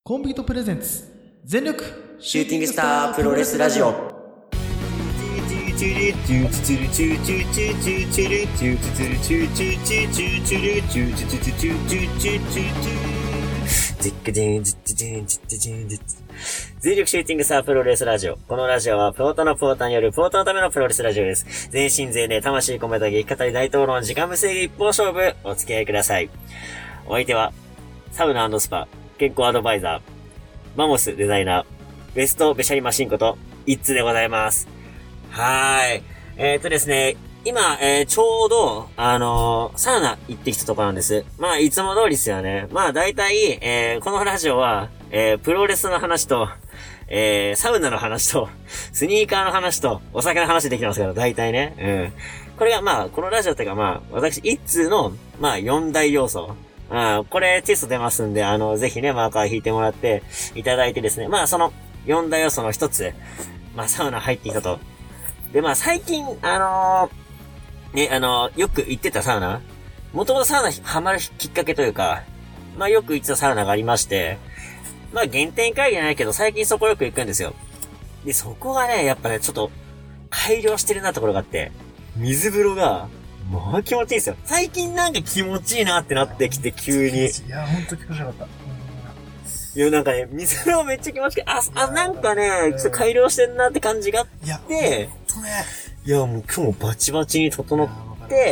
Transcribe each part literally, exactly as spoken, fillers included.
コンビートプレゼンツ全力シューティングスタープロレスラジオ。全力シューティングスタープロレスラジオ。このラジオはポートのポーターによるポートのためのプロレスラジオです。全身全霊魂込めた激語り大討論時間無制限一方勝負お付き合いください。お相手はサウナ&スパ健康アドバイザーマモスデザイナーベストベシャリマシンことイッツでございます。はーい。えーっとですね、今、えー、ちょうど、あのー、サウナ行ってきたところなんです。まあ、いつも通りですよね。まあ、だいたい、えー、このラジオは、えー、プロレスの話と、えー、サウナの話と、スニーカーの話と、お酒の話できてますから、だいたいね。うん。これが、まあ、このラジオっていうか、まあ、私、一通の、まあ、四大要素。あこれテスト出ますんで、あの、ぜひね、マーカー引いてもらって、いただいてですね。まあ、その、四大要素の一つ、まあ、サウナ入ってきたと。で、まあ、最近、あのー、ね、あのー、よく行ってたサウナもともとサウナハマるきっかけというか、まあ、よく行ってたサウナがありまして、まあ、原点回帰じゃないけど、最近そこよく行くんですよ。で、そこがね、やっぱね、ちょっと、改良してるなところがあって、水風呂が、もう気持ちいいですよ。最近なんか気持ちいいなってなってきて、急に。 いや、ほんと気持ちよかった。 いや、なんかね、水風呂めっちゃ気持ちいい。あ、あ、なんかね、ちょっと改良してんなって感じがあって、いや、 ほんとね。 いや、もう今日もバチバチに整って、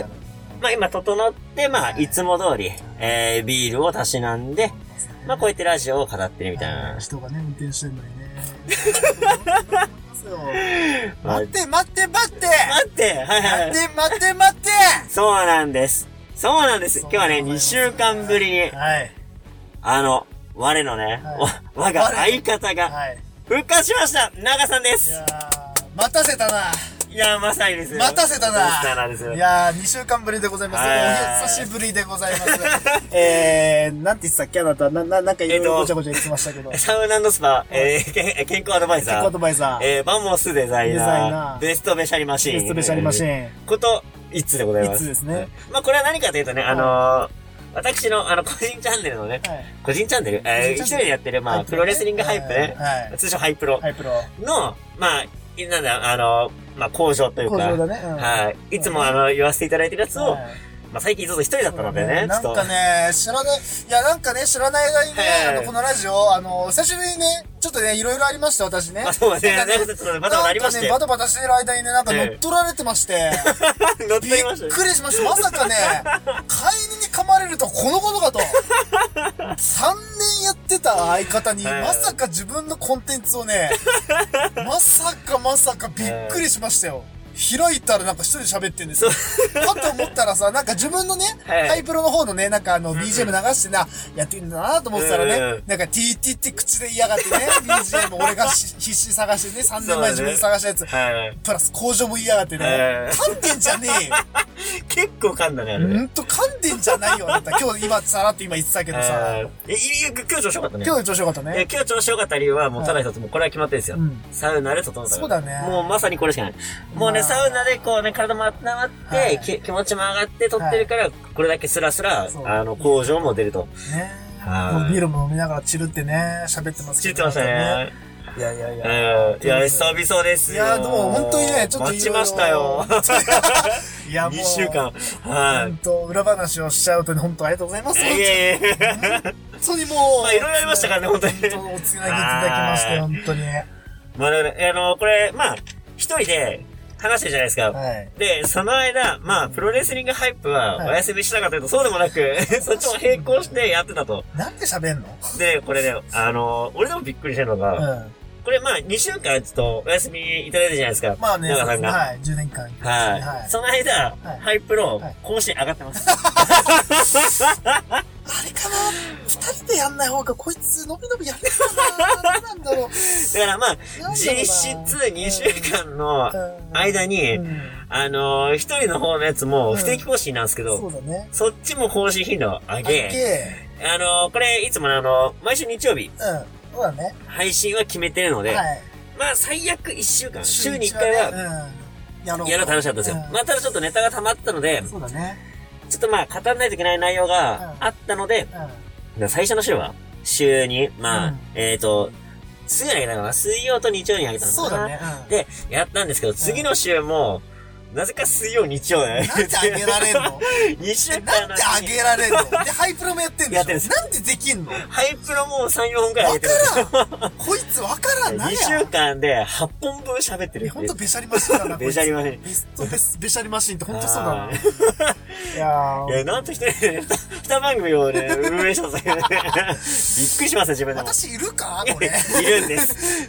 まあ今整って、まあいつも通り、えー、ビールをたしなんで、まあこうやってラジオを語ってるみたいな。 人がね、運転してんのにね。待って待って待って待ってはいはい。 待って待って待ってそうなんです。そうなんです。今日はね、にしゅうかんぶりに、はい、あの、我のね、はい、我が相方が、復活しました、長さんです。 いやー、待たせたな。 いやー、まさにですよ。 待たせたな。 待たせたなですよ。 いやー、にしゅうかんぶりでございます。お久しぶりでございます。えー、なんて言ってたっけあなた、な、な、なんかいろいろごちゃごちゃ言ってましたけど。 サウナ&スパ、えー、健康アドバイザー。 健康アドバイザー。 えー、バンモスデザイナー。デザイナー。ベストベシャリマシン。 ベストベシャリマシン。 こと、いつでございます。 いつですね。 まあ、これは何かというとね、あのー、私の、あの、個人チャンネルのね、はい、個人チャンネル、えー、一人でやってる、まあ、プロレスリングハイプね、はい、通称ハイプロ。ハイプロ。の、まあ、なんだ、あの、まあ、工場というか、工場だね。うん、はい。いつもあの、言わせていただいてるやつを、はい、まあ、最近ずっと一人だったのでね、 なんかね、知らない、いや、なんかね、知らない間にね、あの、このラジオ、あの、久しぶりにね、ちょっとね、いろいろありました、私ね。 あ、そうですね。なんかね、バタバタありまして。 ね、バタバタしてる間にね、なんか乗っ取られてまして。 乗っ取りました。 びっくりしました。まさかね、飼い犬に噛まれるとこのことかと。さんねんやってた相方に、まさか自分のコンテンツをね、まさかまさかびっくりしましたよ。開いたらなんか一人で喋ってんですよ。かと思ったらさ、なんか自分のね、ハイプロの方のね、なんかあの ビージーエム 流してな、やってんだなと思ってたらね、なんか ティーティー って口で嫌がってね、ビージーエム 俺が必死に探してね、さんねんまえ自分で探したやつ、プラス工場も嫌がってね、噛んでんじゃねえよ。 結構噛んだね、あれ。 ほんと噛んでんじゃないよ、あんた。今日、今、さらっと今言ってたけどさ。 え、今日調子よかったね。 今日調子よかったね。 今日調子よかった理由は、もうただ一つ、もうこれは決まってるんですよ。サウナで整った。 そうだね。 もうまさにこれしかない。もうね、サウナでこうね、体も温まって、気持ちも上がって撮ってるから、これだけスラスラ、あの、工場も出ると。 ねビールも飲みながらチルってね、喋ってますけど。チルってましたね。 いやいやいや。 いや、久々ですよ。 いや、でも本当にね、ちょっと待ちましたよ。 いや、もう。 にしゅうかん。はい。 本当裏話をしちゃうとね、本当ありがとうございます。 いやいやいや。 本当にもう。 まあ、いろいろありましたからね、本当に。 本当、おつなぎいただきまして、本当に。 まあ、あの、これ、まあ、一人で話してるじゃないですか。はい。で、その間、まあ、プロレスリングハイプはお休みしたかというと、そうでもなく、そっちも並行してやってたと。 なんで喋んの？ で、これね、あの、俺でもびっくりしてるのが、これまあ、にしゅうかんちょっとお休みいただいたじゃないですか。 まあね、 長さんが。 はい、じゅうねんかん。 はい。その間、ハイプロ、更新上がってます。 あれかな二人でやんない方がこいつ伸び伸びやれるかな何なんだろう。 だからまあ、実質にしゅうかんの間に、あの、一人の方のやつも不定期更新なんですけど、そっちも更新頻度を上げ、あの、これいつもあの、毎週日曜日、 そうだね。 配信は決めてるので、まあ最悪いっしゅうかん、週にいっかいは、やろうと楽しかったんですよ。まあただちょっとネタが溜まったので、 そうだね。 ちょっとまあ語らないといけない内容があったので、最初の週は週に、まあ、 うんえっと、水曜にあげたのかな水曜と日曜にあげたのかなそうだね。うん、 で、やったんですけど、次の週も、なぜか水曜、日曜ね。 なんであげられんのに週間なんであげられんので、ハイプロもやってんでしょやってるんですなんでできんのハイプロもうさん、よんほんくらいあわげてる。 からんこいつわからんなにやしゅうかんではっぽんぶん喋ってるっていう。 ほんとベシャリマシンだな。 ベシャリマシンベストベスベシャリマシンってほんとそうだな。 はいいやー。 いや、なんと一人でね、二番組をね、運営したんですよね。びっくりしますよ、自分でも。 私いるかこれ。 いるんです。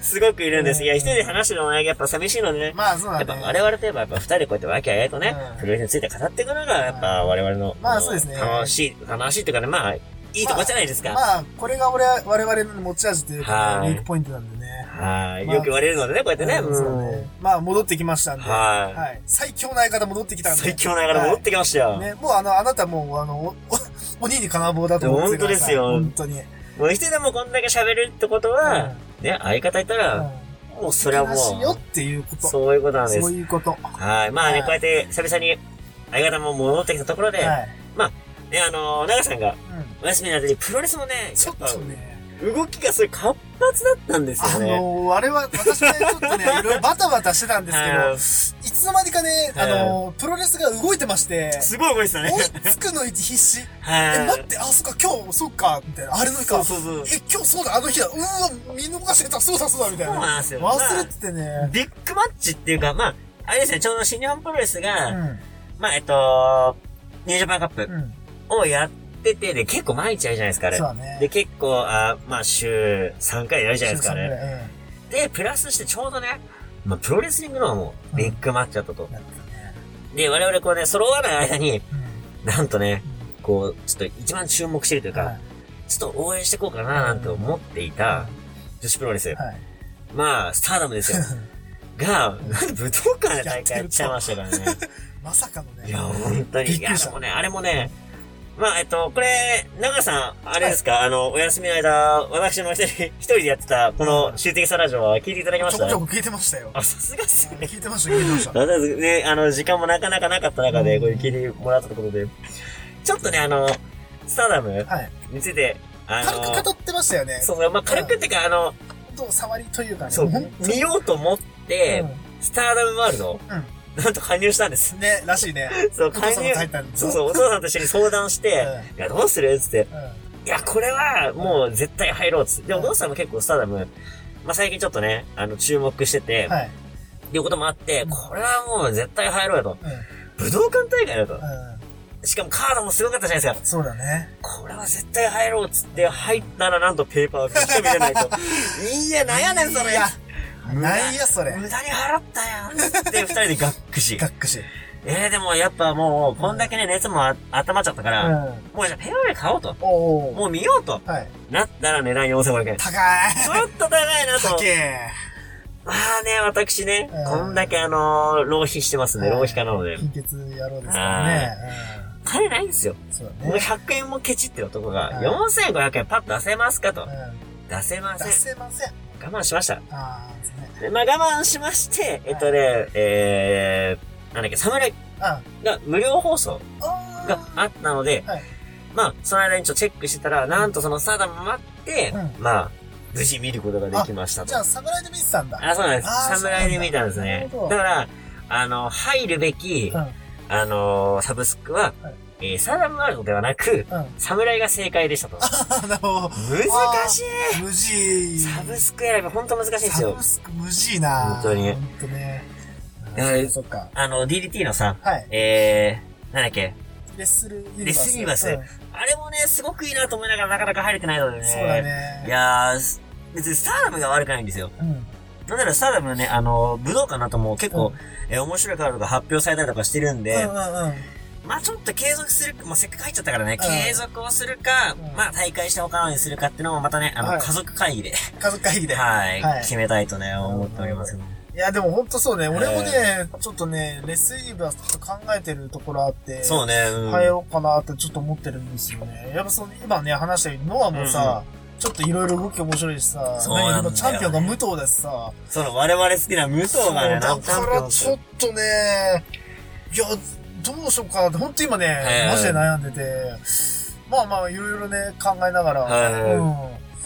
すごくいるんです。いや、一人で話してるのもやっぱ寂しいのでね。 まあそうだね。 やっぱ我々といえばやっぱ二人でこうやって和気あいあいとね、 うんプロレスについて語っていくのがやっぱ我々の、 まあそうですね楽しい、楽しいっていうかね、まあ、いいとこじゃないですか。 まあ、これが俺は、我々の持ち味というか、 はいウィークポイントなんでね。 はい。 まあよく言われるのでね、こうやってね。 うんそうだね。まあ、戻ってきましたんで。 はいはい。最強の相方戻ってきたんで。 最強ながら戻ってきましたよ。 ね、もうあの、あなたもう、あの、お、お鬼に金棒だと思ってください。 本当ですよ本当に。 もう一人でもこんだけ喋れるってことは、ね、相方いたら、もうそれはも話よっう、 ていうこと。 そういうことなんですそう。いうこと。 はい。まあね、 はいこうやって久々に相方も戻ってきたところで、 はい。 まあ、ね、あのー、長さんがうん。 お休みの間にプロレスもね、 ちょっやっぱとね、 動きがすごい活発だったんですあよね。 のー、あれは、私ね、ちょっとね、いろいろバタバタしてたんですけはいど、いつの間にかね、あのー、プロレスが動いてまして、 すごい動いてたね。 追いつくの必死。 はい。 え、待って、あ、そっか、今日、そっか、みたいな。あれの日か。 そうそうそう。 え、今日そうだ、あの日だ。うわ、見逃してた、そうだ、そうだ、みたいそうな。 なんですよ。 忘れててね。 ビッグマッチっていうか、まあ、あれですね、ちょうど新日本プロレスが、 うん。 まあ、えっと、ニュージャパンカップうん。 をやってて、で、結構毎日やるじゃないですか、あれ。 そうだね。 で、結構、あまあ、週さんかいやるじゃないですか、あれ。 ね。 で、プラスしてちょうどね、まあ、プロレスリングのもう、ビッグマッチだったと。 うん。やったね。 で、我々こうね、揃わない間に、 うん。 なんとね、こう、ちょっと一番注目してるというか、 はいちょっと応援していこうかななんて思っていた女子プロレス。 はい。 まあ、スターダムですよ。が、なんで武道館で大会やっちゃいましたからね。 まさかのね。 いや、本当に。いや、 びっくりしたでもね、あれもね、まあ、えっと、これ、長さん、あれですか、あの、お休みの間、私の一人、一人でやってた、このシューティングサラジオは聞いていただきましたちょこちょこ聞いてましたよ。 あ、さすがっすね。 聞いてました、聞いてました。 まずね、あの、時間もなかなかなかった中で、これ聞いてもらったところで、ちょっとね、あの、スターダムはい。 について、あの、 軽く語ってましたよね。 そうそう、まあ、軽くっていうか、あの、 本当触りというかね。 そう、 本当に見ようと思って、スターダムワールド、 うん。 なんと加入したんです。 ね、らしいね。 そう、 お父加入さんが書いたんですそうそう、お父さんと一緒に相談して、いや、どうするつって、 うん。 いや、これは、もう絶対入ろうっつって。でも、お父さんも結構スターダム、まあ、最近ちょっとね、あの、注目してて、 はい。 っていうこともあって、 うんこれはもう絶対入ろうよと。 うん。 武道館大会だと。 うん。 しかもカードもすごかったじゃないですか。 そうだね。 これは絶対入ろうっつって、入ったらなんとペーパーがしか見れないと。いや、なんやねんそれ。 いや無駄なんやそれ。 無駄に払ったやん。つって、二人でがっくし。 がっくし。 えー、でもやっぱもう、こんだけね、熱もあ温まっちゃったから、 うん。 もうじゃあペアで買おうと。 おー。 もう見ようと。 はい。 なったら値段よんせんごひゃくえん。ち高い。 ょっと高いなと。 高え。 まあね、私ね、 うんこんだけあのー、浪費してますんで、浪費家なので。 貧血野郎ですからね。 金ないんですよ。 うん。そうだもうね。 ひゃくえんもケチってる男が、 うんよんせんごひゃくえんパッと出せますかと。 うん。 出せませ出ん。 せません。 我慢しました。 あーですね。 でまあ我慢しまして、えっとね、えー、なんだっけ、サムライあが無料放送あがあったので、 はい。 まあ、その間にちょっとチェックしてたら、なんとそのスターダム待って、 うんまあ、無事見ることができましたと。 じゃあ、侍で見てたんだ。 あ、そうなんです。 あー侍で見たんですね。 そうなんだだから、あの、入るべき、 うん。 あのーサブスクは、 はいえー、サーダムワールドではなく、 うん。 侍が正解でしたと。 あ、なるほど。 難しい無事。 サブスク選びほんと難しいんですよサブ。スク無事な。 本当に本当ね。 いやそっか。 あの、ディーディーティー のさ、 はい。 えー、なんだっけ、 レッスルユニバース。 レッスルユニバースうんあれもね、すごくいいなと思いながらなかなか入れてないのでね。 そうだね。 いやー、す別にスターダムが悪くないんですよ。 うん。 なんならスターダムのね、あの、武道館の後も結構、 うんえー面白いカードが発表されたりとかしてるんで、 うんうんうん。 まあちょっと継続する、もうせっかく入っちゃったからね、 うん継続をするか、 うんまあ大会して他のにするかっていうのもまたね、あの、 はい家族会議で、 家族会議で。 はい、 はい決めたいとね、思っております。 いや、でもほんとそうね。俺もね、ちょっとね、レッスルユニバースちょっと考えてるところあって。 そうね、うん。 変えようかなってちょっと思ってるんですよね。やっぱその、今ね、話したように、ノアもさ、ちょっといろいろ動き面白いしさ、 そうなんだよね何チャンピオンが武藤だしさ、 その我々好きな武藤がね、 そうだからちょっっとね、いや、どうしようかなって、ほんと今ね、 はいマジで悩んでて、まあまあ、いろいろね、考えながら、 はいはいうん。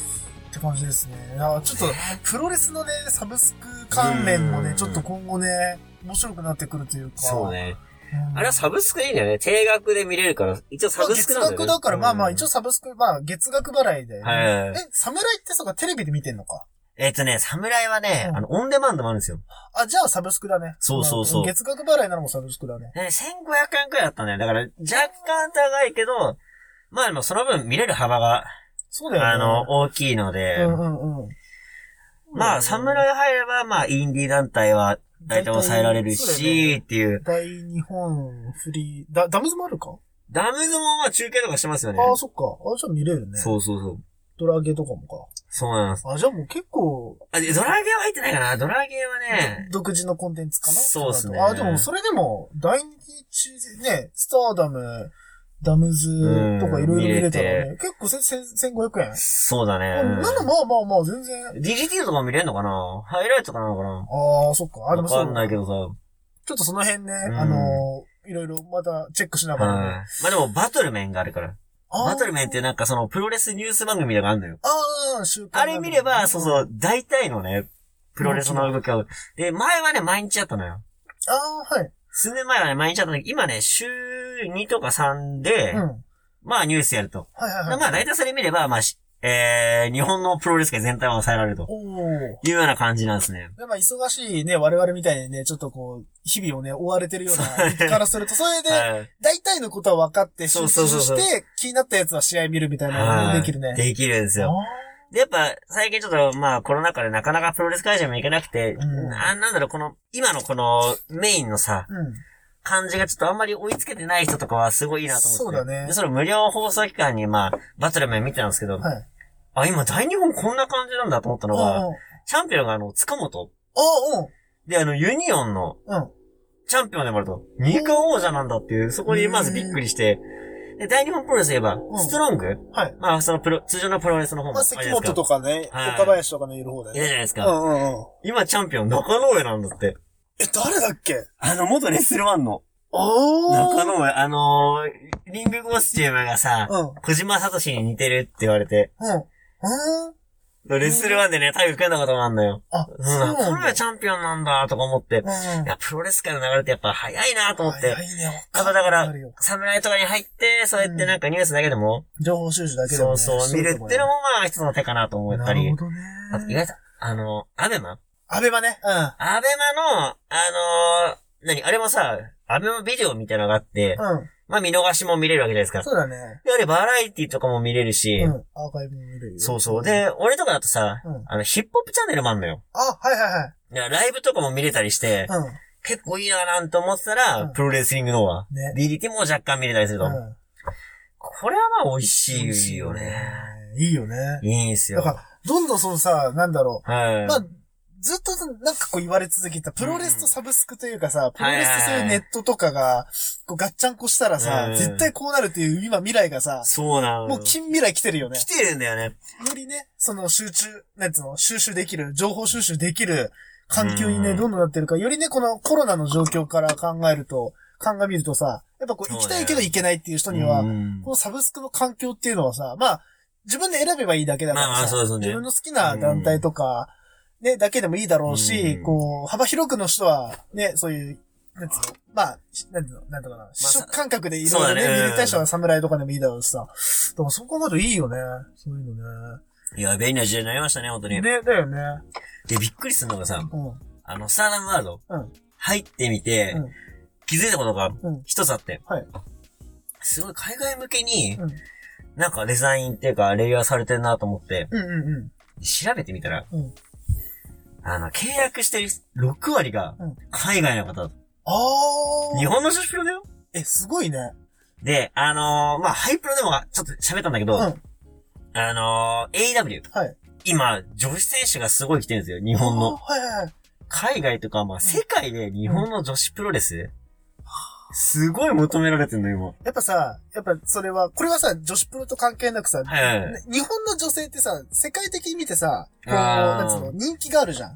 って感じですね。あちょっと、プロレスのね、サブスク関連もね、ちょっと今後ね、面白くなってくるというか。 そうね。 うん、 あれはサブスクでいいんだよね。定額で見れるから、一応サブスクなんだよね。 月額だから、まあまあ、一応サブスク、まあ、月額払いで、ね。 はい。 え、侍ってそうか、テレビで見てんのか。 えっとね、侍はね、うん、あの、オンデマンドもあるんですよ。 あ、じゃあサブスクだね。 そうそうそう。 月額払いなのもサブスクだね。 ね、せんごひゃくえんくらいだったんだよ。だから、若干高いけど、まあでもその分見れる幅が、 そうだよね。 あの、大きいので、 うんうんうん。 まあ、侍入れば、まあ、インディー団体は、大体抑えられるし、っていう。 大日本フリー、ダ、ダムズもあるか？ ダムズもまあ中継とかしてますよね。 ああ、そっか。あじゃあ見れるね。 そうそうそう。 ドラゲーとかもか。 そうなんです。 あ、じゃあもう結構。 あ、ドラゲーは入ってないかな。ドラゲーはね。 独自のコンテンツかな。 そうですね。 あ、でもそれでも、大人気中ね、スターダム、ダムズとかいろいろ見れたらね、結構せんごひゃくえん。 そうだね。 なんだまあまあまあ全然。 ディージーティー とか見れるのかな？ハイライトとかなのかな？ ああ、そっか。あ、 でもそう。わかんないけどさ。 ちょっとその辺ね、あのー、いろいろまたチェックしながらね。 まあでもバトルメンがあるから。バトルメンってなんかそのプロレスニュース番組とかあるのよ。 ああ、週刊。あれ見れば、そうそう、大体のね、プロレスの動きを。で、前はね、毎日あったのよ。 ああ、はい。 数年前はね、毎日あったんだけど、今ね、週にとかさんで、うん、まあニュースやると。 はいはいはい。 まあ大体それ見れば、まあ、えー、日本のプロレス界全体は抑えられると。いうような感じなんですね。 でまあ忙しいね、我々みたいにね、ちょっとこう、日々をね、追われてるような人からすると、それで、大体のことは分かって、集中して、気になったやつは試合見るみたいなのができるね。 できるんですよ。で、やっぱ、最近ちょっと、まあ、コロナ禍でなかなかプロレス会場も行けなくて、うん、な、なんだろう、この、今のこの、メインのさ、うん感じがちょっとあんまり追いつけてない人とかはすごいいいなと思って。 そうだね。 で、その無料放送期間にまあ、バトルメン見てたんですけど、はい、あ、今大日本こんな感じなんだと思ったのが、チャンピオンがあの、塚本。 あうん。 で、あの、ユニオンの、うん。チャンピオンでもあると、二冠王者なんだっていう、そこにまずびっくりして、で、大日本プロレス言えば、ストロング、うん、はい。まあ、そのプロ、通常のプロレスの方も。 まあ、関本とかね、はい、岡林とかのいる方だよね。 いるじゃないですか。 うんうんうん。 今チャンピオン中野上なんだって。 え、誰だっけ？ あの、元レッスルワンの。 おー。 中野上、あのー、リングコスチュームがさ、うん、小島聡に似てるって言われて。うん。うん。レッスルワンでね、タイグ組んだこともあんのよ。あ、うん。そうなんだ。これがチャンピオンなんだ、とか思って。うん。いや、プロレス界の流れってやっぱ早いなと思って。早いね。やっぱだから、侍とかに入って、そうやってなんかニュースだけでも。 うん、情報収集だけでも、ね。 そうそう、見るってのもまあ一つの手かなと思ったり。 なるほどね。 あと意外と、あの、アベマアベマね。うん。 アベマの、あのー、何あれもさ、アベマビデオみたいなのがあって、うん。まあ見逃しも見れるわけじゃないですか。 そうだね。 で、あれバラエティとかも見れるし、うん。 アーカイブも見れるよ。 そうそう。で、俺とかだとさ、うん、あの、ヒップホップチャンネルもあんのよ。 あ、はいはいはい。 いや、ライブとかも見れたりして、うん。結構いいななんて思ってたら、うん、プロレスリングの方は、ね。ディーディーティー も若干見れたりすると。うん。これはまあ美味しいよね。 いいよね。 いいんすよ。 だから、どんどんそのさ、なんだろう。 はい。 まあ、ずっとなんかこう言われ続けた、プロレスとサブスクというかさ、うん、プロレスとそういうネットとかが、こうガッチャンコしたらさ、うん、絶対こうなるっていう今未来がさ、 そうなの。 もう近未来来てるよね。 来てるんだよね。 よりね、その集中、なんつうの、収集できる、情報収集できる環境にね、どんどんなってるから、よりね、このコロナの状況から考えると、鑑みるとさ、やっぱこう行きたいけど行けないっていう人には、このサブスクの環境っていうのはさ、まあ、自分で選べばいいだけだからさ、まあまあそうですね、自分の好きな団体とか、ね、だけでもいいだろうし、うこう、幅広くの人は、ね、そういう、なんつうの、まあ、なんつうの、なんとかな、視触感覚でいろいろね、見れたい人は侍とかでもいいだろうしさ。でもそこまでいいよね、そういうのね。 いや、便利な時代になりましたね、本当に。 ね、だよね。 で、びっくりするのがさ、うん、あの、スターダムワールド、うん、入ってみて、うん、気づいたことが一つあって、うんはい、すごい海外向けに、うん、なんかデザインっていうか、レイヤーされてるなと思って、うんうんうん、調べてみたら、うんあの、契約してるろくわりが海外の方だと。 ああ。日本の女子プロだよ。 え、すごいね。 で、あのー、まあ、ハイプロでもちょっと喋ったんだけど、うん、あのー、エーイーダブリュー。はい。今、女子選手がすごい来てるんですよ、日本の。 はいはいはい。 海外とか、まあ、世界で日本の女子プロレス、うんすごい求められてんの今。 やっぱさ、やっぱそれは、これはさ、女子プロと関係なくさ、はいはいはい、日本の女性ってさ、世界的に見てさ、こう、なんつうの、人気があるじゃん。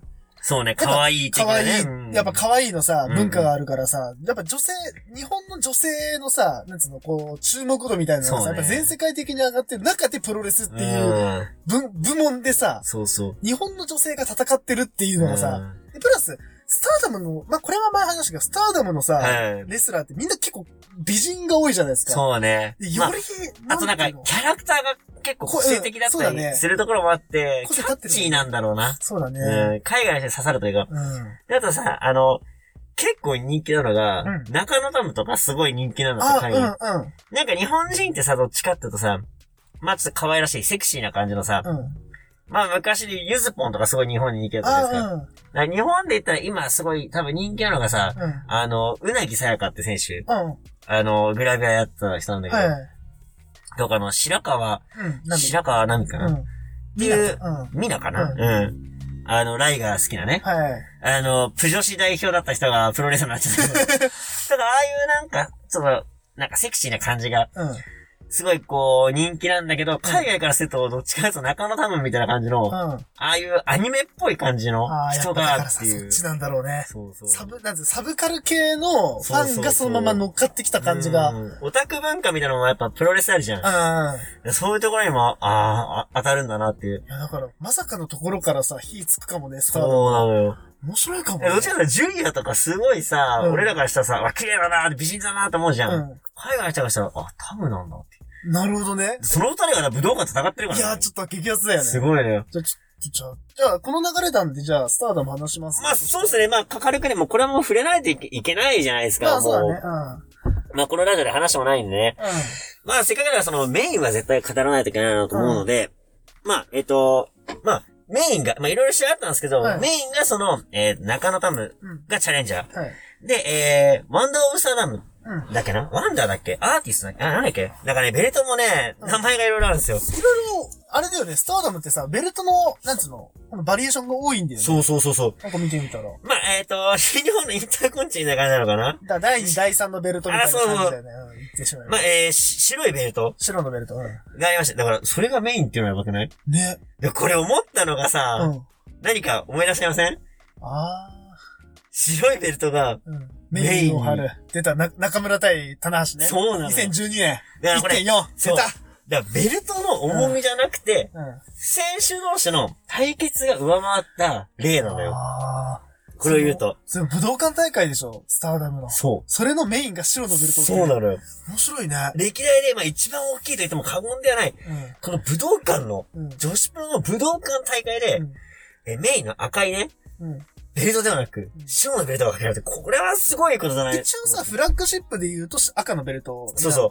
そうね、可愛い的なね。 可愛い、やっぱ可愛いのさ、文化があるからさ、やっぱ女性、日本の女性のさ、なんつうの、こう、注目度みたいなのがさ、ね、やっぱ全世界的に上がってる中でプロレスっていう部、部門でさ、 そうそう。 日本の女性が戦ってるっていうのがさ、プラス、スターダムの、まあ、これは前話したけど、スターダムのさ、はい、レスラーってみんな結構美人が多いじゃないですか。 そうね。 より、 まあ、あとなんか、キャラクターが結構個性的だったりするところもあって、キャッチーなんだろうな。 そうだね。 うん、海外の人に刺さるというか。うん。で、あとさ、あの、結構人気なのが、うん、中野タムとかすごい人気なのって海外。うんうん。なんか日本人ってさ、どっちかっていうとさ、まあちょっと可愛らしい、セクシーな感じのさ、うん、まあ昔でユズポンとかすごい日本に人気だったじゃないですか。うん、だから日本で言ったら今すごい多分人気なのがさ、うん、あの、うなぎさやかって選手、うん、あの、グラビアやってた人なんだけど、はい、とかあの、白川、うん、白川何かな、うん、っていう、ミナかな、うん、うん。あの、ライが好きなね。はい。あの、プ女子代表だった人がプロレスラーになっちゃったけど。ただ、ああいうなんか、ちょっと、なんかセクシーな感じが、うん。すごいこう、人気なんだけど、海外からすると、どっちかというと中野タムみたいな感じの、うん、ああいうアニメっぽい感じの人がっていう。 そっちなんだろうね。そうそう。サブ、なんてサブカル系のファンがそのまま乗っかってきた感じが。 そうそうそう、オタク文化みたいなのもやっぱプロレスあるじゃん。うん。そういうところにも、ああ、当たるんだなっていう。 いや、だから、まさかのところからさ、火つくかもね、 そうなのよ。 面白いかもね。 どっちかというと、ジュリアとかすごいさ、うん、俺らからしたらさ、わ、綺麗だな、美人だなって思うじゃん。うん、海外の人がしたら、あ、タムなんだって。 なるほどね。 その二人が武道館戦ってるからね。いや、ちょっと激アツだよね。 すごいね。 じゃあ、ちょ、ちょ、じゃあ、この流れなんで、じゃあ、スターダム話します。 まあ、そうですね。まあ、軽くね、もうこれはもう触れないといけ、いけないじゃないですか。まあ、そうだね。うん。まあ、このラジオで話してもないんでね。うん。まあ、せっかくだからそのメインは絶対語らないといけないなと思うので、うん、まあ、えっと、まあ、メインが、まあ、いろいろ知らあったんですけど、はい、メインがその、えー、中野タムがチャレンジャー。うん、はい。で、えー、ワンダーオブスターダム。うん、だっけなワンダーだっけアーティストだっけあ、なんだっけだからね、ベルトもね、名前がいろいろあるんですよ。いろいろ、あれだよね、スターダムってさ、ベルトの、なんつうの、このバリエーションが多いんだよね。 そうそうそうそう。 なんか見てみたら。 まあ、えっ、ー、と、新日本のインターコンチみたいな感じなのかなだだいに、だいさんのベルトみたいな感じだよね。あ、そうそう。うん、言ってしまいまあ、えー、白いベルト白のベルト、うん。 がありました。だから、それがメインっていうのはやばくないね。 で、これ思ったのがさ、うん、何か思い出しませんあー。 白いベルトが、うん、 メインを張る。出た、な、中村対棚橋ね。 そうなの。 にせんじゅうにねん。 だからこれ。 いってんよん。出た。 だからベルトの重みじゃなくて、うんうん、選手同士の対決が上回った例なのよ。あこれを言うと。 それ武道館大会でしょスターダムの。 そう。 それのメインが白のベルト。 そうなのよ。 面白いね。 歴代で、まあ一番大きいと言っても過言ではない。うん、この武道館の、うん、女子プロの武道館大会で、うん、えメインの赤いね、うんベルトではなく、白のベルトがかけられて、これはすごいことだね。 一応さ、フラッグシップで言うと赤のベルト。 そうそう。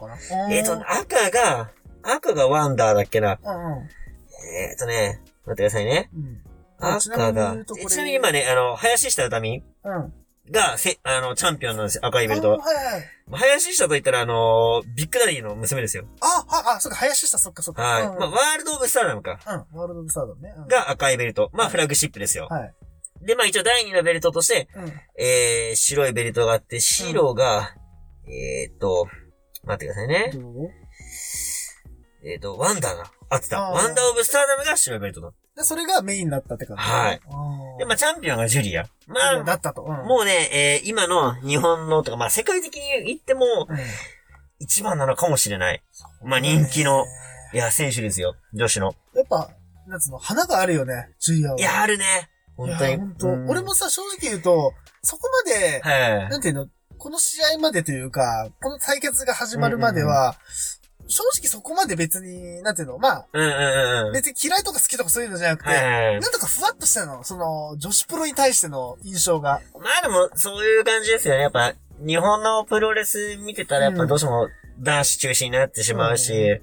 えっ、ー、と、赤が、赤がワンダーだっけな。うんうん、えっ、ー、とね、待ってくださいね。うん、赤が、ちなみに今ね、あの、林下歌美が、せ、あの、チャンピオンなんですよ、赤いベルトは。はいはい。林下と言ったら、あの、ビッグダディの娘ですよ。 あ、あ、あ、そっか、林下、そっか、そっか。 はい。うんうん、まあ、ワールドオブスターダムか。 うん、ワールドオブスターダムね。うん、 が赤いベルト。まあ、フラッグシップですよ。はい。で、まあ一応だいにのベルトとして、うん、えー、白いベルトがあって、白が、うん、えーっと、待ってくださいね。えーっと、ワンダーがあってた。ワンダーオブスターダムが白いベルトだ。 で、それがメインだったって感じ。 はい。で、まあチャンピオンがジュリア。まあ、 だったと。うん、 もうね、えー、今の日本のとか、まあ世界的に言っても、うん、一番なのかもしれない。まあ人気の、いや、選手ですよ。女子の。 やっぱ、なんつうの、花があるよね、ジュリアは。 いや、あるね。本当に。 本当、うん、俺もさ、正直言うと、そこまで、はい、なんていうの、この試合までというか、この対決が始まるまでは、うんうんうん、正直そこまで別に、なんていうの、まあ、うんうんうん、別に嫌いとか好きとかそういうのじゃなくて、はい、なんとかふわっとしたの、その、女子プロに対しての印象が。 まあでも、そういう感じですよね。やっぱ、日本のプロレス見てたら、やっぱどうしても男子中心になってしまうし、うん、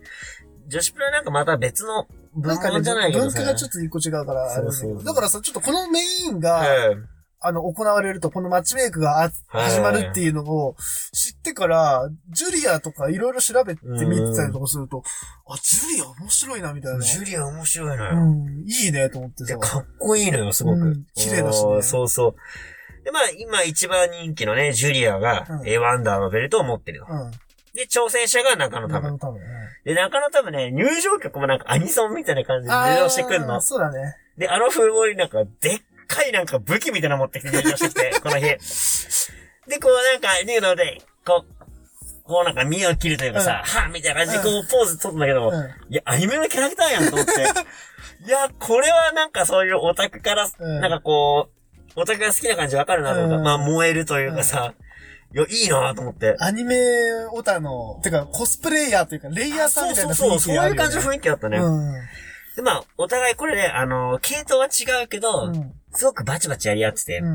女子プロなんかまた別の、文化じゃないけどさ。 文化がちょっと一個違うから、そうそう。だからさ、ちょっとこのメインが、うん、あの、行われると、このマッチメイクが始まるっていうのを知ってから、ジュリアとかいろいろ調べてみてたりとかすると、あ、ジュリア面白いな、みたいな。 ジュリア面白いのよ。 うん、いいね、と思ってさ。 かっこいいのよ、すごく。うん、 綺麗だしね。 そうそう。で、まあ、今一番人気のね、ジュリアが、うん、エワンダーのベルトを持ってるの。うんで、挑戦者が中野タム。中野タムね。で、中野タムね、入場曲もなんかアニソンみたいな感じで入場してくんの。 そうだね。 で、あの風貌になんか、でっかいなんか武器みたいなの持ってきて入場してきて、この日。で、こうなんか、ニューノで、こう、こうなんか身を切るというかさ、うん、はぁみたいな感じでこうポーズ取ったんだけど、うん、いや、アニメのキャラクターやんと思って。いや、これはなんかそういうオタクから、うん、なんかこう、オタクが好きな感じわかるなと思った。うん、まあ、燃えるというかさ、うん、いや、いいなと思って。 アニメオタの、てかコスプレイヤーというか、レイヤーさんみたいな雰囲気があるよね。 そうそうそう、そういう感じの雰囲気だったね。うん、で、まあ、お互いこれね、あの、系統は違うけど、うん、すごくバチバチやり合ってて、うん、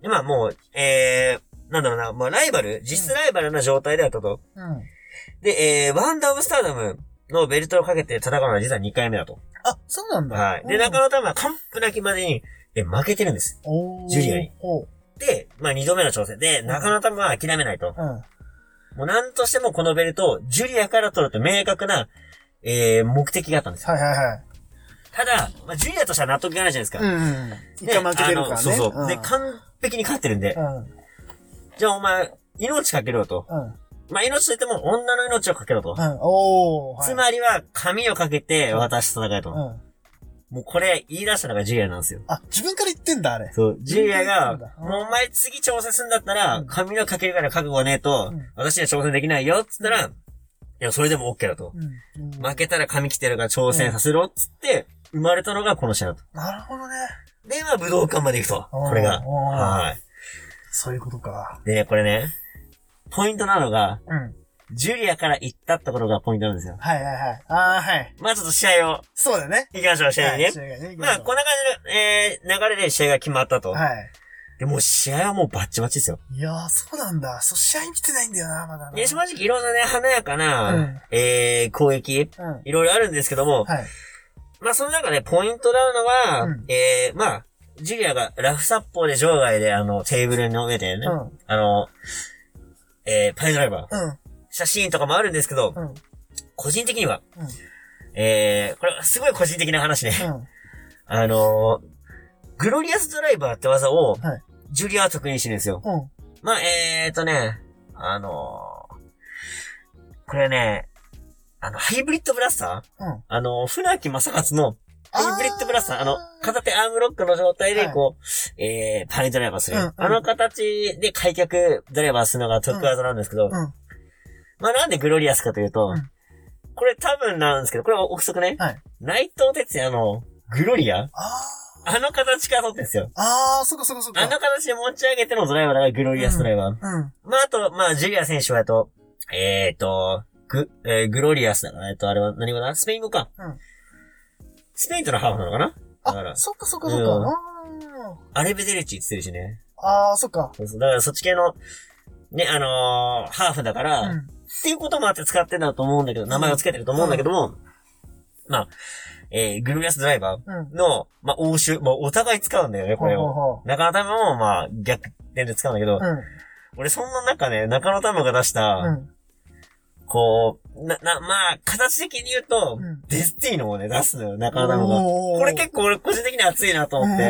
で、まあもう、えー、なんだろうな、まあライバル、実質ライバルな状態であったと。うん、で、えー、ワンダーオブスターダムのベルトをかけて戦うのは実はにかいめだと。 あ、そうなんだ。 はい。で、中野タムは完膚なきまでに、え、負けてるんです。ジュリアに。で、まあにどめの挑戦で、中野タムは諦めないと。うん、もうなんとしてもこのベルトをジュリアから取ると明確な、えー、目的があったんですよ。 はいはいはい。 ただ、まあ、ジュリアとしては納得いかないじゃないですか。 うんうん。一回負けてるからね。 そうそう。うん、で、完璧に勝ってるんで。うん、じゃあお前、命かけろと。うん、まあ、命といっても女の命をかけろと。うん、おー、はい、つまりは、髪をかけて私と戦えと。うん、もうこれ言い出したのがジュリアなんですよ。 あ、自分から言ってんだ、あれ。 そう。ジュリアが、もうお前次挑戦するんだったら、髪のかけるから覚悟はねえと、うん、私には挑戦できないよ、つったら、いや、それでも OK だと。うんうん、負けたら髪切ってるから挑戦させろ、つって、生まれたのがこの試合だと。 なるほどね。 で、まあ、武道館まで行くと。これが。はい。 そういうことか。 で、これね、ポイントなのが、うん。ジュリアから行ったところがポイントなんですよ。 はいはいはい。ああ、はい。 まあちょっと試合を。 そうだね。 行きましょう、試合にね。はい、試合ねまあ、こんな感じの、えー、流れで試合が決まったと。はい。で、もう試合はもうバッチバチですよ。 いやー、そうなんだ。そう、試合見てないんだよな、まだな。 いや、正直いろんなね、華やかな、うん、えー、攻撃、うん、いろいろあるんですけども、はい。まあ、その中でポイントなのは、うん、えー、まあ、ジュリアがラフ殺法で場外であの、テーブルの上でね、うん、あの、えー、パイドライバー、うん、写真とかもあるんですけど、うん、個人的には、うん、えー、これすごい個人的な話ね。うん、あの、グロリアスドライバーって技を、はい、ジュリアは得意にしてるんですよ。うん、まあ、えーとね、あのー、これね、あの、ハイブリッドブラスター、うん、あの、船木正勝のハイブリッドブラスター、あの、片手アームロックの状態で、こう、はい、えー、パイドライバーする。うんうん、あの形で開脚ドライバーするのが得意技なんですけど、うんうん、まあなんでグロリアスかというと、うん、これ多分なんですけど、これは憶測ね。はい、内藤哲也のグロリアああの形から取ってんですよ。 ああ、そこそこそこ。 あの形で持ち上げてのドライバーがグロリアスドライバー。うんうん、まああと、まあジュリア選手はと、えーと、グ、えー、グロリアスだから、えっと、あれは何語だスペイン語か。うん。スペインとのハーフなのかなだから。 あ、そっかそっかそっか。うん、 アレベデレッチって言ってるしね。 ああ、そっか。 そうそう。だからそっち系の、ね、あのー、ハーフだから、うん、っていうこともあって使ってんだと思うんだけど、名前を付けてると思うんだけども、うん、まあ、えー、グロリアスドライバーの、うん、まあ、応酬、まあ、お互い使うんだよね、これを。ほうほうほう中野タムも、まあ、逆転で使うんだけど、うん、俺そんな中ね、中野タムが出した、うんこう、な、な、まあ、形的に言うと、うん、デスティーノをね、出すのよ、中野タムが。これ結構俺個人的に熱いなと思って。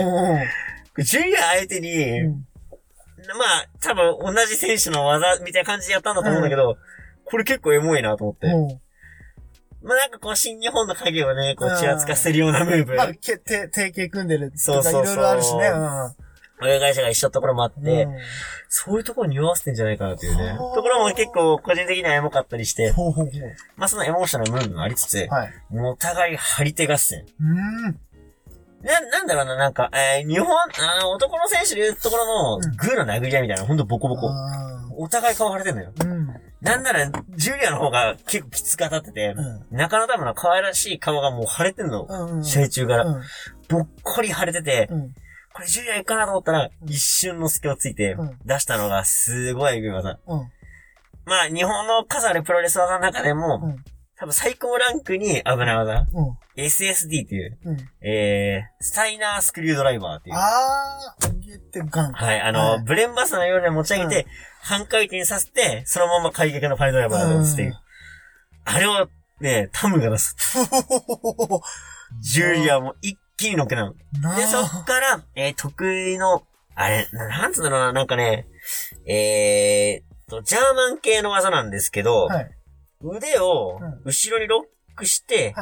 ジュリア相手に、うん、まあ、多分同じ選手の技みたいな感じでやったんだと思うんだけど、うん、これ結構エモいなと思って。うん、まあなんかこう、新日本の影をね、こう、ちらつかせるようなムーブ。 まあ、て、提携組んでるとかいろいろあるしね。うん親会社が一緒のところもあって、うん、そういうところに匂わせてんじゃないかなっていうね。ところも結構個人的にはエモかったりして、ほうほうほうまあそのエモーショナルムーブもありつつ、はい、もうお互い張り手合戦。うんな、なんだろうな、なんか、えー、日本、あの、男の選手で言うところの、グーの殴り合いみたいな、ほんとボコボコ。お互い顔腫れてんのよ。うん、なんなら、ジュリアの方が結構きつく当たってて、うん、中野タムの可愛らしい顔がもう腫れてんの。うんうん、試合中から、うん。ぼっこり腫れてて、うんこれジュリアいくかなと思ったら、一瞬の隙をついて、出したのがすごいエグい技。うん、まあ、日本の数あるプロレス技の中でも、うん、多分最高ランクに危ない技。うん、エスエスディー っていう、うん、えー、スタイナースクリュードライバーっていう。 あー、上げてガン。 はい、あの、はい、ブレンバスのように持ち上げて、うん、半回転させて、そのまま開脚のパイドライバーを出すっていう。うん、あれをね、タムが出す。ジュリアも一一気に乗っけたの。で、そっから、えー、得意の、あれ、なんつうんだろうな、なんかね、えーと、ジャーマン系の技なんですけど、はい、腕を後ろにロックして、うんはい、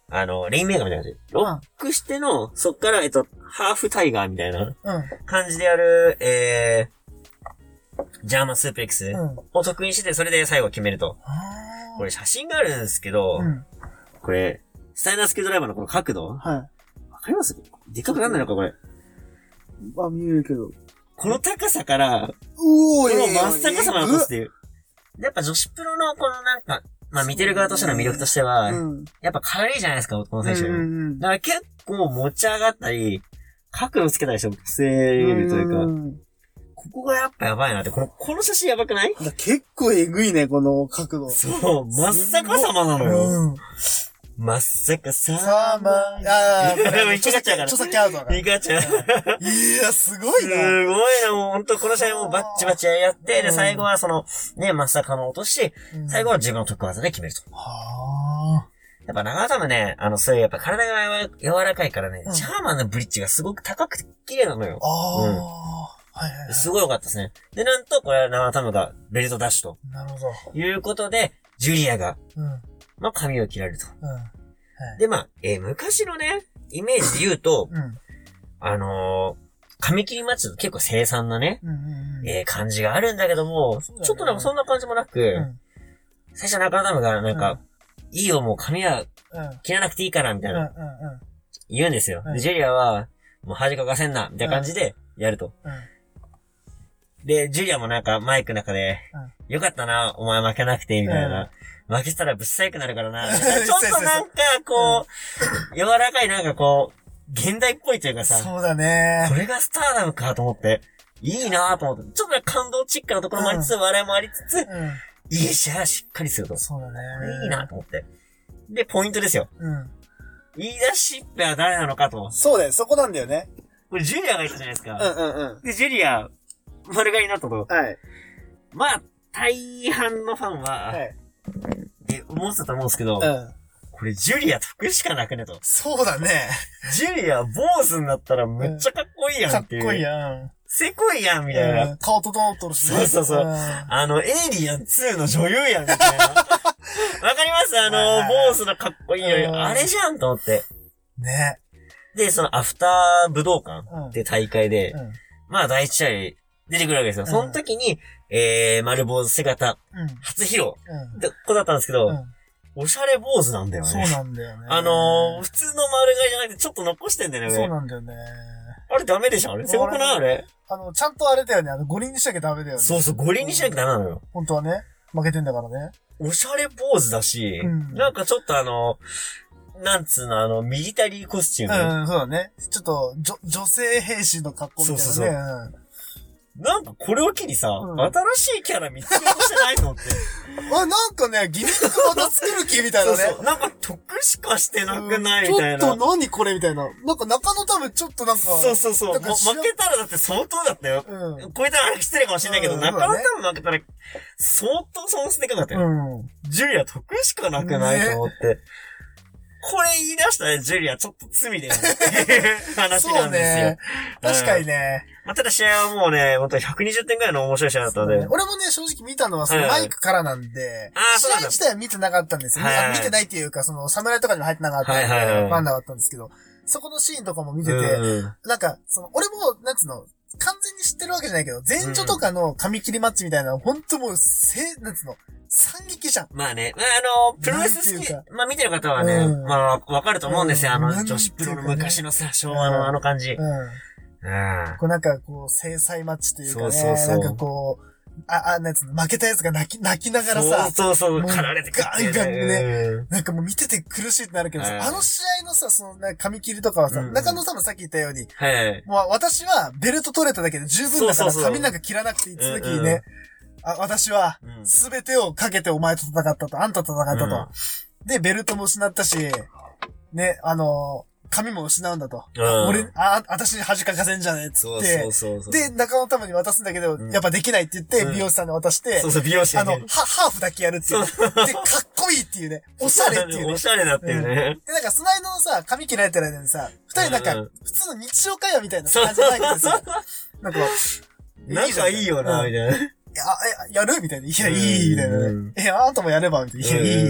あの、レインメーカーみたいな感じ。ロックしての、そっから、えっと、ハーフタイガーみたいな感じでやる、えー、ジャーマンスープレックスを得意してて、それで最後決めると。これ写真があるんですけど、うん、これ、スタイナースキルドライバーのこの角度、はい。わかります？でかくなんないのか、これ。 あ、見えるけど。 この高さから、うおー、 この真っ逆さまで落とすっていう。やっぱ女子プロのこのなんか、まあ見てる側としての魅力としては、うん、やっぱ軽いじゃないですか、この選手。うんうん、だから結構持ち上がったり、角度つけたりして防げるというか、うん、ここがやっぱやばいなって、この、この写真やばくない？ 結構えぐいね、この角度。 そう、真っ逆さまなのよ。うん真っ逆さま。 ああ、 でも、いかちゃうから。 著作権アウトだから。 いかちゃう。 いや、すごいな。 すごいな、もうほんとこの試合もバッチバチやって、で、最後はその、ね、まさかの落とし、最後は自分の得技で決めると。はぁ。やっぱ長頭ね、あの、そういうやっぱ体が柔らかいからね、ジャーマンのブリッジがすごく高くて綺麗なのよ。ああ。うん。はいはい。すごい良かったですね。で、なんと、これは長頭がベルトダッシュと。なるほど。いうことで、ジュリアが、うん。まあ、髪を切られると。うんはい、で、まあ、えー、昔のね、イメージで言うと、うん、あのー、髪切りマッチと結構凄惨なね、うんうんうん、えー、感じがあるんだけども、ね、ちょっとなんかそんな感じもなく、うん、最初中田ムがなんか、うん、いいよもう髪は切らなくていいから、みたいな、うんうんうん、言うんですよ。うん、で、ジュリアは、もう恥かかせんな、みたいな感じでやると。うんうん、で、ジュリアもなんかマイクの中で、うん、よかったな、お前負けなくて、みたいな。うん負けたらぶっさくなるからな。ちょっとなんか、こう、柔らかいなんかこう、現代っぽいというかさ。 そうだね。 これがスターダムかと思って、いいなと思って、ちょっと感動チックなところもありつつ、うん、笑いもありつつ、うん、いいしゃしっかりすると。 そうだね。 いいなと思って。で、ポイントですよ。うん。言い出しっぺは誰なのかと。 そうだよ、そこなんだよね。 これジュリアがいたじゃないですか。 うんうんうん。 で、ジュリア、丸刈りになったと。 はい。 まあ、大半のファンは、はい。え、思ってたと思うんですけど、うん。これジュリア得しかなくねと。 そうだね。 ジュリア坊主になったらめっちゃかっこいいやんっていう。 かっこいいやん。 せこいやんみたいな。 うん、顔整っとるし、 ね。そうそうそう。うん、あの、エイリアンツーの女優やんみたいな。わかりますあの、坊主のかっこいいよ、うん。あれじゃんと思って。 ね。 で、そのアフター武道館って大会で、うん、まあ第一試合出てくるわけですよ。うん、その時に、えー、丸坊主姿、うん、初披露、うん、ってことだったんですけど、うん、おしゃれ坊主なんだよね。 そうなんだよね。 あのー、普通の丸刈りじゃなくてちょっと残してんだよね。 そうなんだよね。 あれダメでしょあれ。すごくないあれ。 あの、ちゃんとあれだよね。あの、五輪にしなきゃダメだよね。 そうそう、五輪にしなきゃダメなのよ。 本当はね。負けてんだからね。 おしゃれ坊主だし、うん、なんかちょっとあの、なんつうの、あの、ミリタリーコスチューム。うん、そうだね。ちょっと、じょ、女性兵士の格好みたいなね。そうそうそう。うんなんかこれを機にさ、うん、新しいキャラ見つけようとしてないのって。 あ、なんかね、ギミックまた作る気みたいなね。そうそう。 なんか得しかしてなくないみたいな。 ちょっと何これみたいな。なんか中野多分ちょっとなんか。 そうそうそう。負けたらだって相当だったよ。うん。超えたら失礼かもしれないけど、うん、中野多分負けたら相当損失でかかったよ。うん。ジュリア得しかなくないと思って。ねこれ言い出したらジュリアちょっと罪だよねっていう話なんですよ。ね、 確かにね。 まあ、ただ試合はもうね、本当にひゃくにじゅってんぐらいの面白い試合だったので。 ね、俺もね、正直見たのはそのマイクからなんで、はい、試合自体は見てなかったんですよ。はいはい、見てないっていうか、その侍とかにも入ってなかったんで、はいはいはい、ファンだったんですけど、そこのシーンとかも見てて、うん、なんか、その、俺も、なんつうの、完全に知ってるわけじゃないけど、前女とかの髪切りマッチみたいなの、ほんともう、せ、なんつうの、惨劇じゃん。 まあね、まああの、プロレス好き、まあ見てる方はね、うん、まあわかると思うんですよ、うん、あの、女子プロの昔のさ、昭和のあの感じ。うん。うん。 こうなんかこう、制裁マッチというかね、そうそうそうなんかこう、あ、あ、なんつうの、負けたやつが泣き、泣きながらさ、 そうそうそう、狩られてくって、 ね。ガンガンね、なんかもう見てて苦しいってなるけどさ、あの試合のさ、その、なんか髪切りとかはさ、うん、中野さんもさっき言ったように、はい、もう私はベルト取れただけで十分だから髪なんか切らなくていい続きにね、あ、私は、すべてをかけてお前と戦ったと、あんたと戦ったと。うん、で、ベルトも失ったし、ね、あの、髪も失うんだと。うん、俺、あ、私に恥かかせんじゃねえっつって。そうそうそう。で、中野たまに渡すんだけど、うん、やっぱできないって言って、美容師さんに渡して、 そうそう、美容師あの、は、ハーフだけやるっていう。で、かっこいいっていうね。おしゃれっていうね。 おしゃれだっていうね。うん、 で、なんか、その間のさ、髪切られてる間にさ、二人なんか、普通の日常会話みたいな感じじゃないけどさ、なんか、 仲いいよな、みたいな。 や、やるみたいな。いや、いい、みたいな。え、あんたもやればみたいな。いや、いい。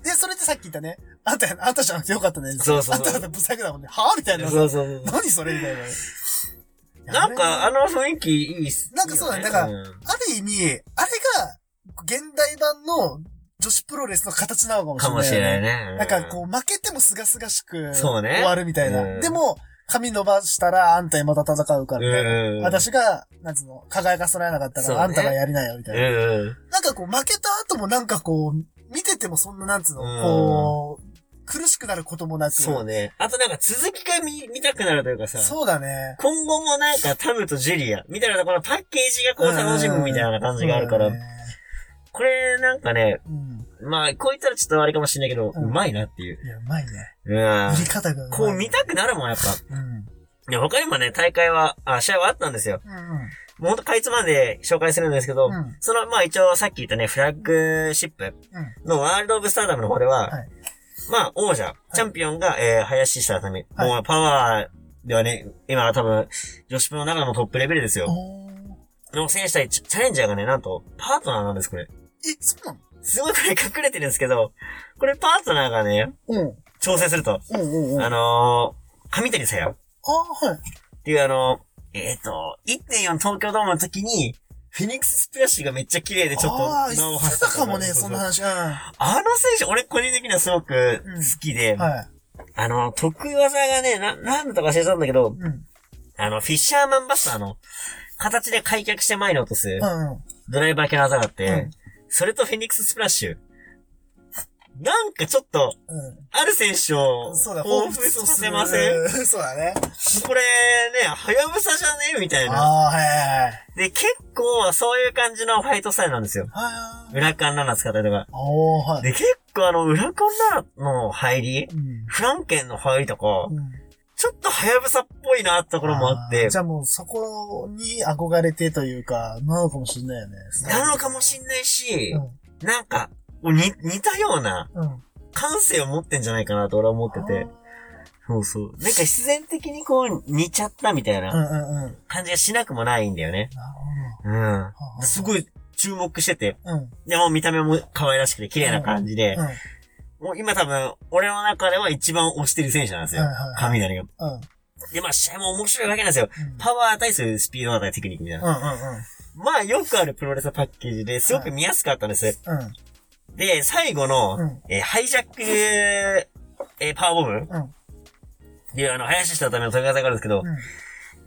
で、それでさっき言ったね。あんた、あんたじゃなくてよかったね。 そうそうそうあんただってブサイクだもんね。はぁみたいな。 そうそうそう。 何それみたいな。 なんか、あの雰囲気いいっす。 なんかそうだね。だから、 うん、 ある意味、あれが、現代版の女子プロレスの形なのかもしれない、ね。 かもしれないね。うん、 なんかこう、負けてもすがすがしく、 そうね。 終わるみたいな。 うん、 でも、髪伸ばしたらあんたにまた戦うからみたいな。 うん、 私が、なんつうの、輝かせられなかったら、ね、あんたがやりなよみたいな。うん、なんかこう、負けた後もなんかこう、見ててもそんななんつうの、うん、こう、苦しくなることもなく。 そうね。あとなんか続きが見、見たくなるというかさ。 そうだね。 今後もなんかタムとジュリア、みたいなこのパッケージがこう楽しむみたいな感じがあるから。これなんかね、うん、まあ、こう言ったらちょっとあれかもしれないけど、うん、うまいなっていう。 いや、うまいね。 うん。 見り方がうまい。 こう見たくなるもん、やっぱ。うん。いや、他にもね、大会は、あ、試合はあったんですよ。うんうん。もうほんとかいつまんで紹介するんですけど、うん、その、まあ一応さっき言ったね、フラッグシップのワールドオブスターダムの方では、はい、まあ王者、チャンピオンが、はい、えー、林下さみ。はい、もうパワーではね、今は多分、女子プロの中でもトップレベルですよ。の選手対チャレンジャーがね、なんと、パートナーなんです、これ。 え、そうなの？ すごいこれ隠れてるんですけど、これパートナーがね、うん、挑戦すると、うんうんうん、あのー、上谷さや。 ああ、はい。 っていうあの、えっ、ー、と、いってんよん 東京ドームの時に、フェニックススプラッシュがめっちゃ綺麗でちょっと名を馳せたかもね、そんな話。うん、 あの選手、俺個人的にはすごく好きで、うん、はい、あの、得意技がね、な、なんだとか忘れたんだけど、うん、あの、フィッシャーマンバスターの形で開脚して前に落とす、うんうん、ドライバー系の技があって、うん、それとフェニックススプラッシュ。なんかちょっと、うん、ある選手を、 そうだ、 彷彿とさせません？ そうだね。 これね、はやぶさじゃねみたいな。 ああ、はいはいはい。 で、結構そういう感じのファイトスタイルなんですよ。はい。裏カンナナ使ったりとか。 おー、はい。 で、結構あの、裏カンナナの入り、うん、フランケンの入りとか、うん、ちょっとはやぶさっぽいなってところもあって。 じゃあもうそこに憧れてというか、なのかもしれないよね。 なのかもしれないし、うん、なんか、に、似たような、感性を持ってんじゃないかなと俺は思ってて。そうそう。なんか必然的にこう、似ちゃったみたいな、感じがしなくもないんだよね。うん。すごい注目してて。うん、でも見た目も可愛らしくて綺麗な感じで。うんうん、もう今多分、俺の中では一番推してる選手なんですよ。神谷が。うん、で、まあ試合も面白いわけなんですよ。うん、パワー対するスピード対テクニックみたいな。うんうんうん、まあよくあるプロレスパッケージですごく見やすかったんです。うんで、最後の、うん、えー、ハイジャック、えー、パワーボム、うん、で、あの、林下のための飛び技があるんですけど、うん、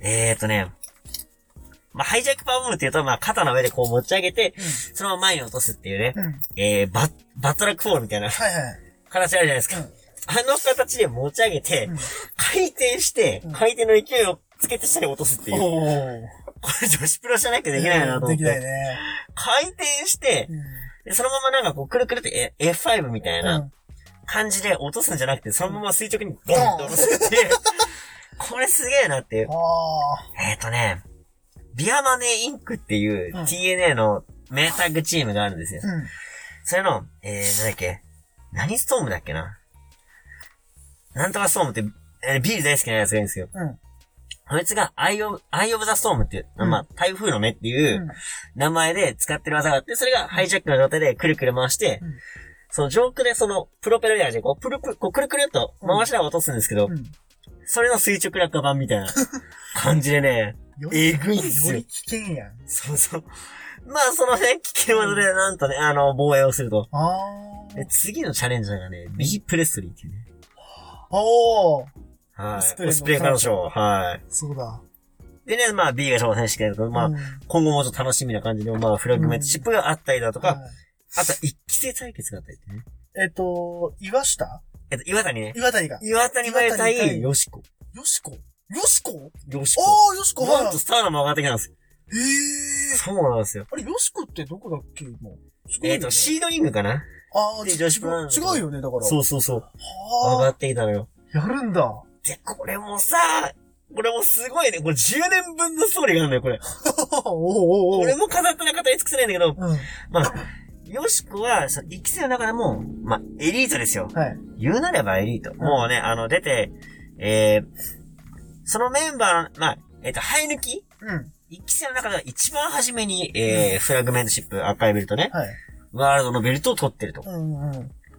えーっとね、まあ、ハイジャックパワーボムって言うと、まあ、肩の上でこう持ち上げて、うん、そのまま前に落とすっていうね、うん、えー、バッ、バットラックフォールみたいな、はいはい、形あるじゃないですか。うん、あの形で持ち上げて、うん、回転して、うん、回転の勢いをつけて下に落とすっていう。これ女子プロじゃなきゃできないなと思って。できないね。回転して、うんでそのままなんかこう、くるくるって エフファイブ みたいな感じで落とすんじゃなくて、そのまま垂直にボンって落とすっていう。これすげえなっていう。えっとね、ビアマネーインクっていう ティーエヌエー のメータッグチームがあるんですよ。うん、それの、えー、なんだっけ何ストームだっけななんとかストームって、えー、ビール大好きなやつがいるんですよ。うんこいつが、アイオブ、アイオブザストームっていう、うん、まあ、台風の目っていう名前で使ってる技があって、それがハイジャックの状態でくるくる回して、うん、その上空でそのプロペラヤーでこう、プルプル、こうくるくるっと回しながら落とすんですけど、うん、それの垂直落下版みたいな感じでね、えぐいんですよ。 より危険やん。 そうそう。まあ、そのね、危険技でなんとね、あの、防衛をすると。あで次のチャレンジャーがね、ビー・プレストリーっていうね。おー。はい。スプレー、スプレー彼女。はい。 そうだ。 でね、まあ B が挑戦してくれると、まあ、うん、今後もちょっと楽しみな感じの、まあフラグメントシップがあったりだとか、うんはい、あとは一期生対決があったりね。 えっと、岩下えっと、岩谷ね。 岩谷が。 岩谷前対、よしこ。 よしこよしこよしこ。 ああ、よしこはい。なんとスターダム上がってきたんです。 へえ。 そうなんですよ。 あれ、よしこってどこだっけ今。 えっと、シードリングかなああ、女子プロ。違うよね、だから。 そうそうそう。上がってきたのよ。 やるんだ。 で、これもさ、これもすごいね。これじゅうねんぶんのストーリーがあるんだよ、これ。おおおこれも飾ってなかったら尽くせないんだけど、うん、まあ、よしこは、その、一期生の中でも、まあ、エリートですよ。はい。言うなればエリート。うん、もうね、あの、出て、えー、そのメンバーの、まあ、えっ、ー、と、生え抜きうん。一期生の中では一番初めに、えー、うん、フラグメントシップ赤いベルトね。はい。ワールドのベルトを取ってると。うんうん。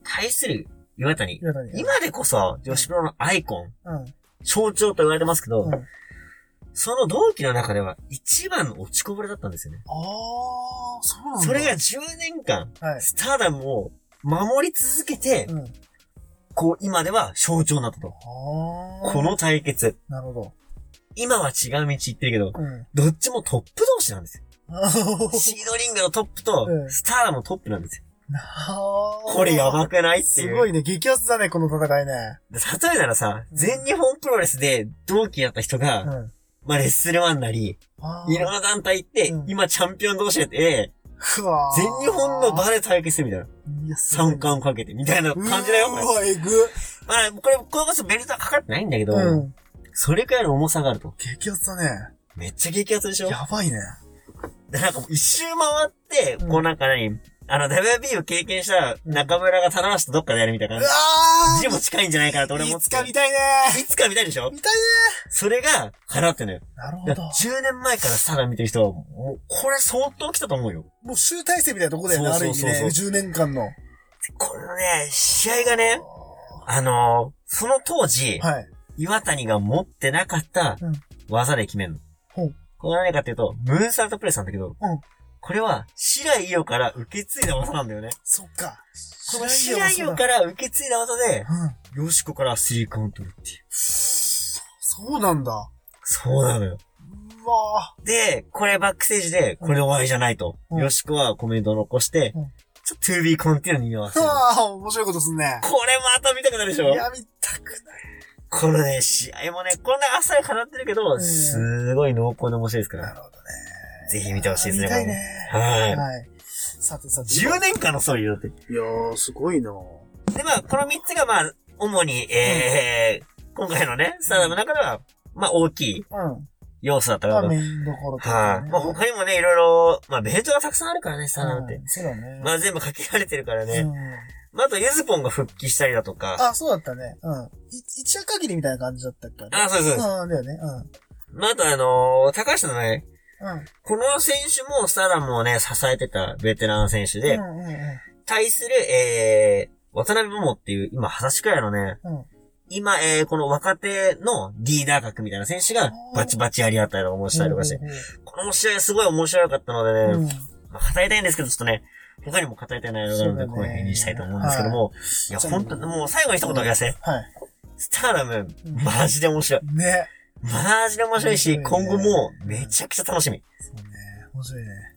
対する岩谷。 岩谷今でこそ女子プロのアイコン、 うん。 象徴と言われてますけど、 うん。 その同期の中では一番の落ちこぼれだったんですよね。 ああ、そうなんだ。 それがじゅうねんかん、 はい。 スターダムを守り続けて、 うん。 こう今では象徴になったと。 ああ。 この対決。 なるほど。 今は違う道行ってるけど、 うん。 どっちもトップ同士なんですよ。 あシードリングのトップとう、んスターダムのトップなんですよ。 あ。 これやばくないっていう。 すごいね。激アツだね、この戦いね。 例えならさ、 うん全日本プロレスで同期やった人が、 うん。 まあレッスルワンなり、 あーいろんな団体行って、 うん今チャンピオン同士やって、 ふわー全日本の場で対決するみたいな。 いやすごい三冠かけてみたいな感じだよ、これうわ、えぐ。 まあ、これ、これこそベルトはかかってないんだけど、 うん。 それくらいの重さがあると。 激アツだね。 めっちゃ激アツでしょ。 やばいね。 で、なんかもう一周回って、 うんこうなんか何、あの、ダブリュービー を経験した中村が棚橋とどっかでやるみたいなう感わじでも近いんじゃないかなと俺ーい思って。 つか見たいねいつか見たいでしょ見たいねそれが、叶ってんのよ。 なるほどだから。じゅうねんまえからスターダム見てる人は、もう、これ相当来たと思うよ。 もう集大成みたいなとこだよね、ある意味そうそうそうそうね。じゅうねんかんの。 このね、試合がね、あのーその当時、 はい。 岩谷が持ってなかったうん技で決めるの。 ほう。 これは何かっていうと、ムーンサルトプレスなんだけど、 うんこれは、白井伊代から受け継いだ技なんだよね。 そっか。 この白井伊代から受け継いだ技で、 うん。 ヨシコからスリーカウントるっていう。 そうなんだ。 そうなのよ。 うわで、これバックステージで、これで終わりじゃないと。 うんヨシコはコメントを残して、 うんちょっと to be continue に見合わせぁ。 る。 はぁ、面白いことすんね。 これまた見たくなるでしょいや、見たくない。 このね、試合もね、こんなあっさり語ってるけど、 んすごい濃厚で面白いですから。 なるほどね。 ぜひ見てほしいですね。 見たいね。 はいはい。さてさて。 じゅうねんかんのストーリーだって。 いやー、すごいなで、まあ、このみっつがまあ、主に、えー、今回のね、スターダムの中では、まあ、大きいうん。 要素だったまあ、 かなと。 メインどころとはい、 かね。 まあ、他にもね、いろいろ、まあ、ベルトがたくさんあるからね、スターダムって。 うんそうだね。 まあ、全部かけられてるからね。 うん。 まあ、あと、ユズポンが復帰したりだとか。 あ、そうだったね。うん。い一夜限りみたいな感じだったっけあ、そうですそうです。 うん、だよね。 まあ、あと、あのー高橋のね、 うん。うん。 この選手もスターダムをね、支えてたベテラン選手で、 うんうんうん。 対する、えー、渡辺桃っていう、今、二十歳くらいのね、 うん。 今、えー、この若手のリーダー格みたいな選手がバチバチやり合ったりとかもしたりとかして、この試合すごい面白かったのでね、 うん。 まあ、語りたいんですけど、ちょっとね、他にも語りたい内容があるので、 そうだねこういう風にしたいと思うんですけども、いや、ほんと、もう最後に一言だけせ。 はい。 スターダム、マジで面白い。 ね。 マジで面白いし、 面白いね今後もめちゃくちゃ楽しみ。 そうね。面白いね。